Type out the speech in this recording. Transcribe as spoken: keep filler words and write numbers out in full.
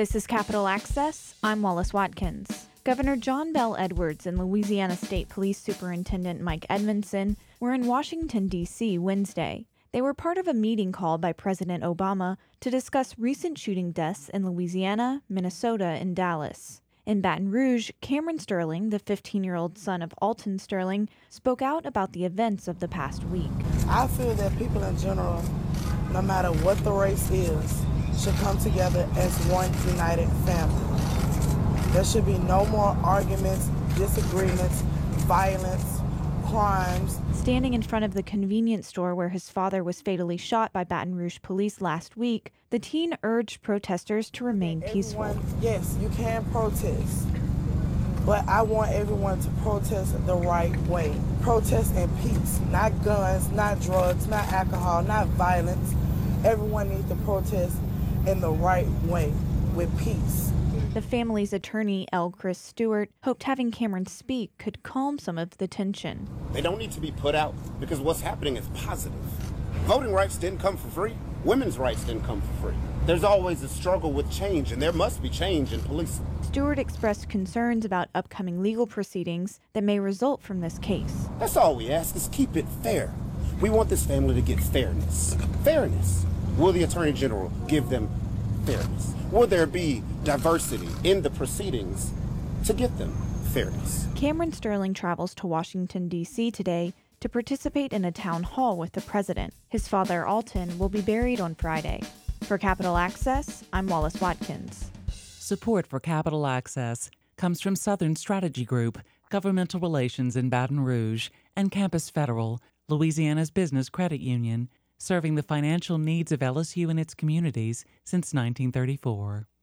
This is Capitol Access. I'm Wallace Watkins. Governor John Bel Edwards and Louisiana State Police Superintendent Mike Edmondson were in Washington, D C Wednesday. They were part of a meeting called by President Obama to discuss recent shooting deaths in Louisiana, Minnesota, and Dallas. In Baton Rouge, Cameron Sterling, the fifteen-year-old son of Alton Sterling, spoke out about the events of the past week. I feel that people in general, no matter what the race is, should come together as one united family. There should be no more arguments, disagreements, violence, crimes. Standing in front of the convenience store where his father was fatally shot by Baton Rouge police last week, the teen urged protesters to remain peaceful. Everyone, yes, you can protest, but I want everyone to protest the right way. Protest in peace, not guns, not drugs, not alcohol, not violence. Everyone needs to protest in the right way, with peace. The family's attorney, L. Chris Stewart, hoped having Cameron speak could calm some of the tension. They don't need to be put out because what's happening is positive. Voting rights didn't come for free. Women's rights didn't come for free. There's always a struggle with change, and there must be change in policing. Stewart expressed concerns about upcoming legal proceedings that may result from this case. That's all we ask, is keep it fair. We want this family to get fairness. Fairness. Will the Attorney General give them fairness? Will there be diversity in the proceedings to get them fairness? Cameron Sterling travels to Washington, D C today to participate in a town hall with the president. His father, Alton, will be buried on Friday. For Capitol Access, I'm Wallace Watkins. Support for Capitol Access comes from Southern Strategy Group, Governmental Relations in Baton Rouge, and Campus Federal, Louisiana's business credit union, serving the financial needs of L S U and its communities since nineteen thirty-four.